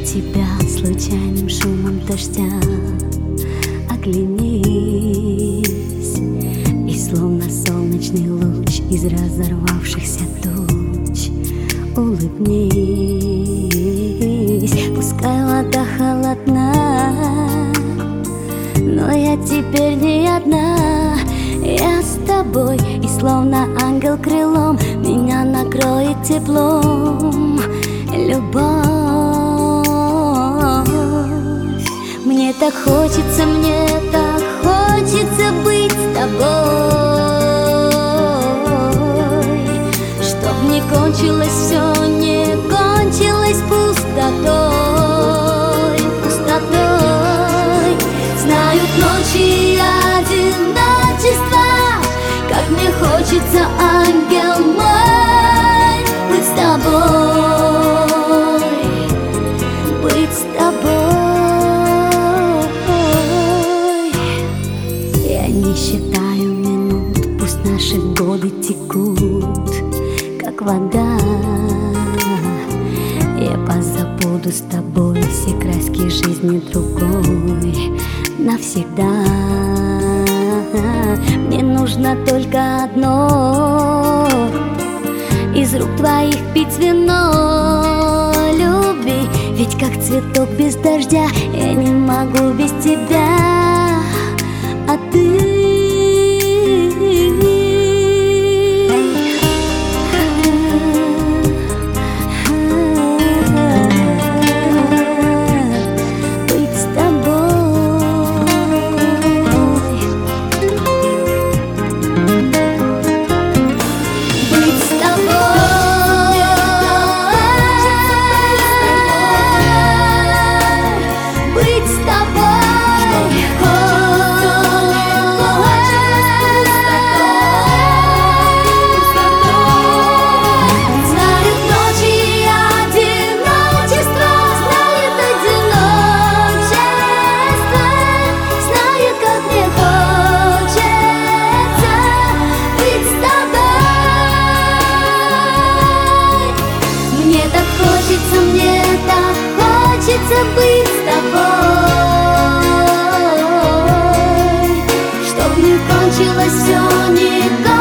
тебя случайным шумом дождя. Оглянись, и словно солнечный луч из разорвавшихся туч улыбнись. Пускай вода холодна, но я теперь не одна. Я с тобой, и словно ангел крылом меня накроет теплом любовь. Мне так хочется быть с тобой, чтоб не кончилось все, не кончилось пустотой, пустотой. Знают ночи одиночества, как мне хочется, ангел мой, быть с тобой, быть с тобой. Я не считаю минут, пусть наши годы текут, как вода. Я позабуду с тобой все краски жизни другой навсегда. Мне нужно только одно — из рук твоих пить вино любви. Ведь как цветок без дождя я не могу без тебя, а ты мне так хочется быть с тобой, чтоб не кончилось все, не кончилось.